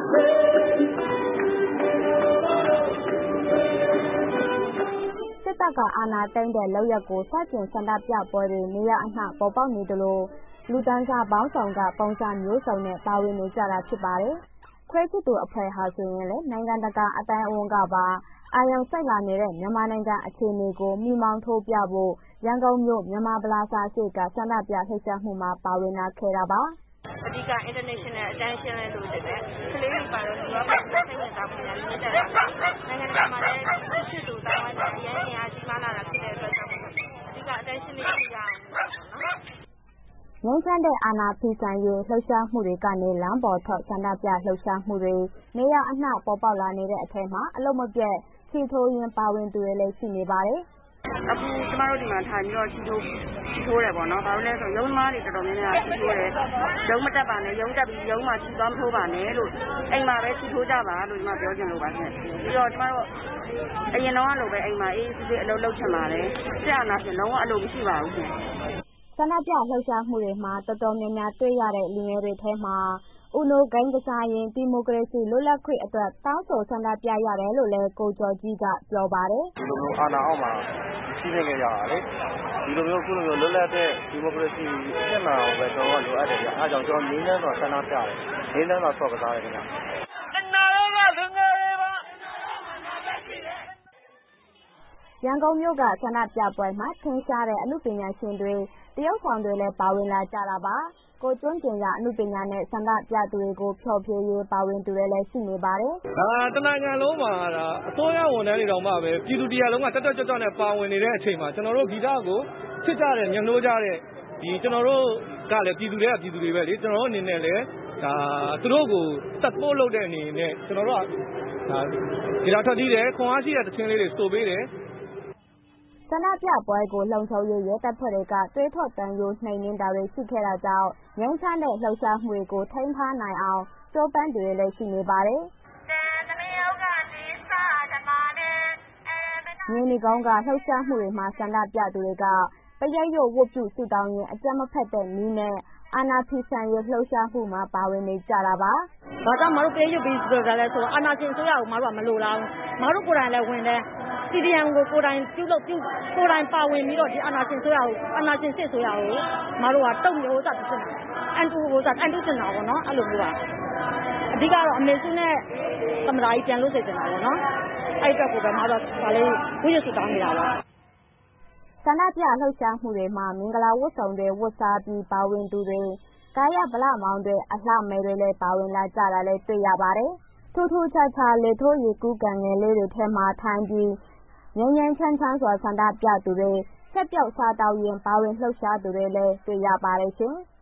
စစ်တပ်ကအာဏာသိမ်းတဲ့လုပ်ရပ်ကိုစတင်ဆန္ဒပြပွဲတွေနေရာအနှံ့ပေါ်ပေါက်နေသလိုလူတန်းစားပေါင်းစုံကပုံစံမျိုးစုံနဲ့ပါဝင်နေကြတာဖြစ်ပါတယ်။ခွဲချစ်သူအဖွဲ့ဟာဆိုရင်လည်းနိုင်ငံတကာအတိုင်းအဝန်ကပါအာရုံစိုက်လာနေတဲ့မြန်မာနိုင်ငံအခြေအနေကိုမိမောင်းထိုးပြဖို့ရန်ကုန်မြို့မြန်မာပလာဇာရှိကဆန္ဒပြလှုပ်ရှားမှုမှာပါဝင်လာခဲ့တာပါ။အဓိက international attention လည်းလိုချင်တယ်။ကလေးတွေပါတော့ဒီဘက်မှာစိတ်ဝင်စားမှုများမြင့်တက်လာတယ်။နိုင်ငံတကာမှာလည်းချစ်သူတောင်းတဲ့ရန်ရာကြီးမားလာတာဖြစ်တဲ့အတွက်ကြောင့်အဓိက attention လေးရှိရအောင်နော်။ငြိမ်းချမ်းတဲ့အာဏာဖီဆန်ရေးလှုပ်ရှားမှုတွေကနေလမ်းပေါ်ထွက်ဆန္ဒပြလှုပ်ရှားမှုတွေနေရာအနှံ့ပေါ်ပေါက်လာနေတဲ့အထက်မှာအလုံးမပြတ်ချီထိုးရင်းပါဝင်သူတွေလည်းရှိနေပါတယ်။အခုကျမတို့ဒီမှာထိုင်ပြီးတော့ချီထိုးတယ်ပေါ့နော်။ဘာလို့လဲဆိုရုံးသမားတွေတော်တော်များများချီထိုးတယ်။ရုံးမတက်ပါနဲ့ရုံးတက်ပြီးရုံးမှာချီသွားမထိုးပါနဲ့လို့အိမ်မှာပဲချီထိုးကြပါလို့ကျမပြောချင်လို့ပါရှင်။ပြီးတော့ကျမတို့အရင်တော့လိုပဲအိမ်မှာအေးအေးဆေးဆေးအလုပ်လုပ်ချင်ပါတယ်။ဆရာနာရှင်လုံးဝအလုပ်မရှိပါဘူးရှင်။ဆန္ဒပြလှုပ်ရှားမှုတွေမှာတော်တော်များများတွေ့ရတဲ့လူငယ်တွေထဲမှာUNO ဂိမ်းကစားရင်ဒီမိုကရေစီလွတ်လပ်ခွင့်အတွက်တောင်းဆိုဆန္ဒပြရတယ်လို့လည်းကိုကျော်ကြီးကပြောပါတယ်။ဒီလိုမျိုးအာဏာအောက်မှာရှိနေကြရတာလေ။ဒီလိုမျိုးခုလိုမျိုးလွတ်လပ်တဲ့ဒီမိုကရေစီအဖြစ်မှန်အောင်ပဲကျွန်တော်တို့လိုအပ်တယ်ဗျ။အားကြောင့်ကျွန်တော်ငြိမ်းချမ်းစွာဆန္ဒပြတယ်။ငြိမ်းချမ်းစွာဆော့ကစားတယ်ခင်ဗျရန်ကုန်မြို့ကဆန္ဒပြပွဲမှာထင်ရှားတဲ့အမှုပညာရှင်တွေတရုတ်ဆောင်တွေလည်းပါဝင်လာကြတာပါကိုကျွန်းကျင်ကအမှုပညာနဲ့ဆန္ဒပြသူတွေကိုဖျော်ဖြေရေးပါဝင်သူတွေလည်းရှိနေပါတယ်တနိုင်ငံလုံးမှာအစိုးရဝန်ထမ်းတွေတောင်မှပဲပြည်သူတရားလုံးကတက်ကြွနဲ့ပါဝင်နေတဲ့အချိန်မှာကျွန်တော်တို့ဂီတကိုချစ်ကြတဲ့ညှိနှိုးကြတဲ့ဒီကျွန်တော်တို့ကလည်းပြည်သူတွေပဲလေကျွန်တော်တို့အနေနဲ့လည်းသူတို့ကို support လုပ်တဲ့အနေနဲ့ကျွန်တော်တို့ကဒီလောက်ထွက်ပြီးတယ်ခွန်အားရှိတဲ့တခြင်းလေးတွေစိုးပေးတယ်ဆန္ဒပြပွဲကိုလုံခြုံရေးရဲတပ်ဖွဲ့တွေကသွေးထွက်တမ်းယိုနှိမ်နင်းတာတွေရှိခဲ့တာကြောင့်ငြိမ်းချမ်းတဲ့လှုပ်ရှားမှုတွေကိုထိန်းထားနိုင်အောင်ကြိုးပမ်းတွေလည်းရှိနေပါတယ်။မြေနီကုန်းကလှုပ်ရှားမှုတွေမှာဆန္ဒပြသူတွေကပရိတ်ရွတ်ဝတ်ပြုဆုတောင်းရင်းအကြမ်းမဖက်တဲ့နည်းနဲ့အာဏာဖီဆန်ရေးလှုပ်ရှားမှုမှာပါဝင်နေကြတာပါ။ဘာကြောင့်မတို့ပရိတ်ရွတ်ပြီးဆိုတာလဲဆိုတော့အာဏာရှင်ဆိုရအောင်မတို့ကမလိုလားဘူး။မတို့ကိုယ်တိုင်လည်းဝင်တယ်။ CDM ကိုကိုယ်တိုင်ကိုယ်တိုင်ပါဝင်ပြီးတော့ဒီအာဏာရှင်ဆိုရအောင်အာဏာရှင်စစ်ဆိုရအောင်မတို့ကတုံ့မျိုးစဖြစ်နေတာအန်တူချင်တာပေါ့နော်အဲ့လိုမျိုးပါအဓိကတော့အမေစုနဲ့သမ္မတကြီးပြန်လို့စေချင်တာပေါ့နော်အဲ့အတွက်ကိုပဲမတို့ကလေးဝိရစုတောင်းနေတာပါဆန္ဒပြလှုပ်ရှားမှုတွေမှာမင်္ဂလာဝတ်ဆောင်တွေဝတ်စားပြီးပါဝင်သူတွေကာယဗလမောင်တွေအလှမယ်တွေလည်းပါဝင်လာကြတာလည်းတွေ့ရပါတယ်ထူးထူးခြားခြားလေထိုးရေကူးကန်ငယ်လေးတွေထဲမှာထိုင်ပြီးငြိမ်းငြိမ်းချမ်းချမ်းစွာဆန္ဒပြသူတွေဆက်ပြောက်စားတောက်ရင်ပါဝင်လှုပ်ရှားသူတွေလည်းတွေ့ရပါတယ်ရှင်။